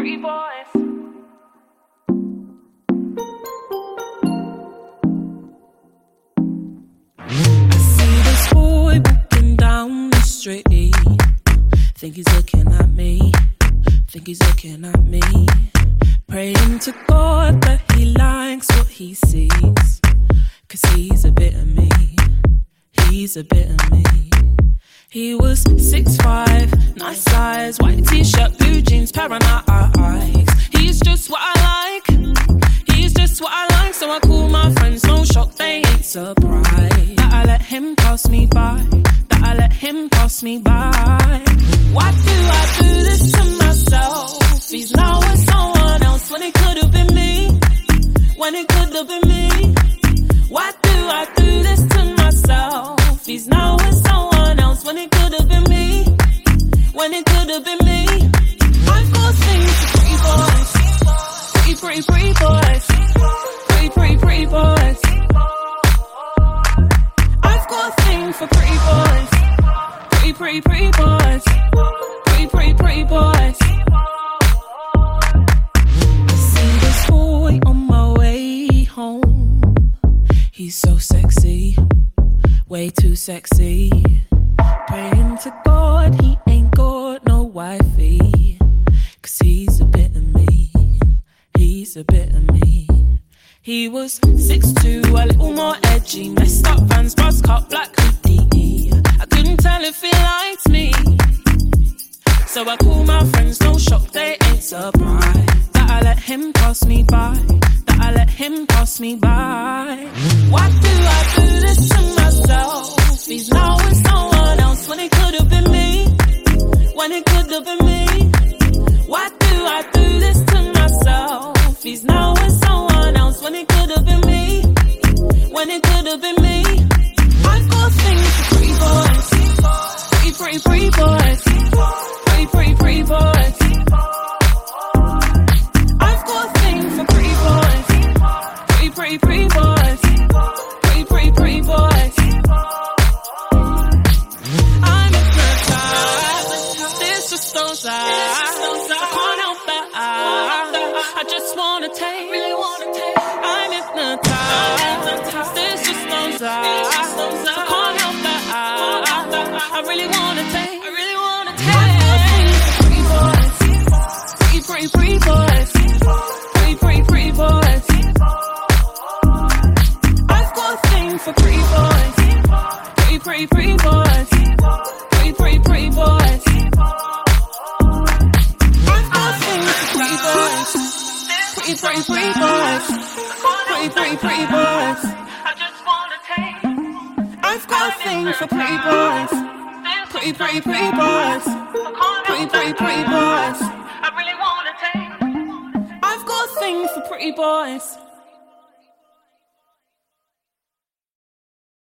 pretty boys. I see this boy walking down the street. Think he's looking at me. Think he's looking at me. Praying to God that he likes what he sees. 'Cause he's a bit of me. He's a bit of me. He was 6'5", nice size, white t-shirt, blue jeans, paranoid eyes. He's just what I like. He's just what I like. So I call my friends, no shock, they ain't surprised that I let him pass me by. That I let him pass me by. Why do I do this to myself? He's now with someone else when it could have been me. When it could have been me. Why do I do this to myself? He's now with someone else when it could have been me. When it could have been me. I've got things for pretty boys. Pretty, pretty, pretty boys. Pretty, pretty, pretty boys. I've got things for pretty boys. Pretty, pretty, pretty boys. Pretty, pretty, pretty boys. I see this boy on my way home. He's so sexy, way too sexy. Praying to God he ain't got no wifey. 'Cause he's a bit of me. He's a bit of me. He was 6'2", a little more edgy. Messed up Vans, buzz cut, black hoodie. I couldn't tell if he liked me. So I call my friends, no shock, they ain't surprised that I let him pass me by. That I let him pass me by. Why do I do this to myself? He's now with someone else when it could have been me. When it could have been me. Why do I do this to myself? He's now with someone else when it could have been me. When it could have been me. I've got things for pretty boys. Pretty, pretty, pretty boys. Pretty, pretty, pretty boys. I've got things for pretty boys. Pretty, pretty, pretty boys. Pretty, pretty, pretty boys. I'm hypnotized. This just goes out. I can't help it. I just wanna take. Really wanna take. I'm hypnotized. This just goes out. I can't help it. I really wanna take. I really wanna take. Pretty boys. Pretty, pretty, pretty boys. Pretty, pretty, pretty boys. I've got things for pretty boys. Pretty, pretty, pretty boys. Pretty, pretty, pretty boys. I've got things for pretty boys. Pretty, pretty, pretty boys. Pretty, pretty, pretty boys. I just wanna take. I've got things for pretty boys. Pretty, pretty, pretty boys. Pretty, pretty, pretty boys. I really wanna take. I've got things for pretty boys.